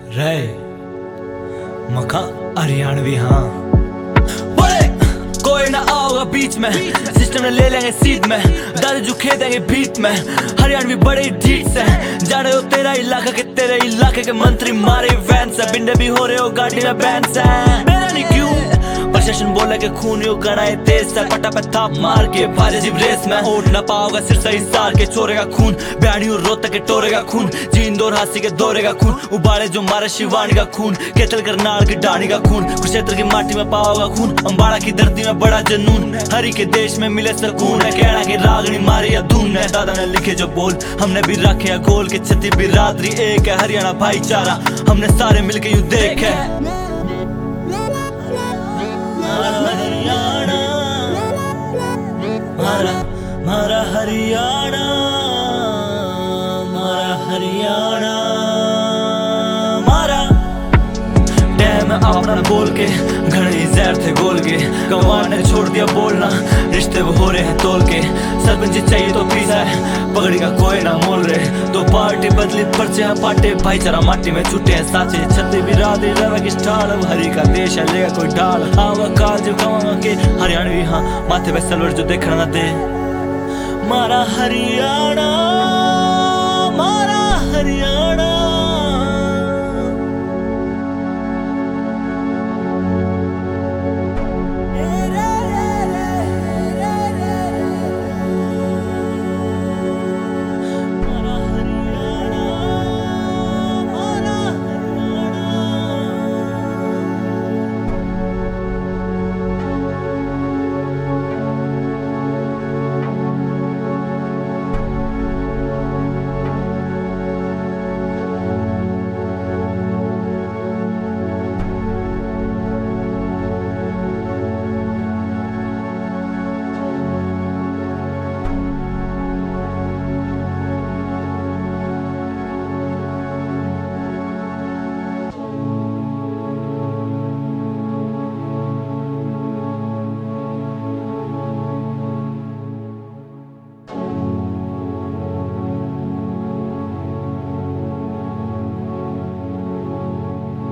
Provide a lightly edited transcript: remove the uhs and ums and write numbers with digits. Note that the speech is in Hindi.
रहे मखा हरियाणवी हाँ कोई ना आओगा बीच में सिस्टम ने ले लेंगे सीट में दादी जो खे देंगे बीट में हरियाणवी बड़े ढीठ से जाने हो तेरा इलाका के तेरे इलाके के मंत्री मारे वैन से बिंडे भी हो रहे हो गाड़ी में बैन से मेरा नहीं क्यों प्रशासन बोला कि खून यो गणाए तेज से पटा पे थाप मार के भारे जीव रेस में ओट ना पाओगा सिर सही सार के चोरेगा खून ब्याणी और रोत के टोरेगा खून जींद और हासी के दौरेगा खून उबाड़े जो मारे शिवानी का खून केतल करनाल की डाणी का खून कुरुक्षेत्र की माटी में पाओगा खून अम्बाड़ा की धरती में बड़ा जनून हरि के देश में मिले सुकून है कहना की रागनी मारी या धून है दादा ने लिखे जो बोल हमने भी रखे गोल के छती बिरादरी एक है हरियाणा भाईचारा हमने सारे मिलके यूं देखे मारा हरियाणा मारा हरियाणा मारा डैम अपना बोल के घने जहर थे गोल के गंवार ने छोड़ दिया बोलना रिश्ते वो हो रहे हैं तोल के सरपंच चाहिए तो पीसा है पगड़ी का कोई ना मोल रहे तो पार्टी बदली पर्चे हैं पाटे भाईचारा माटी में छुट्टे हैं साचे छत्ते बिरादरी रवे की स्टाल अब हरी का देश है लेगा कोई डाल आवा काल जो कमावा के हरियाणवी हाँ माथे पे सलवर जो देखना ना दे मारा हरियाणा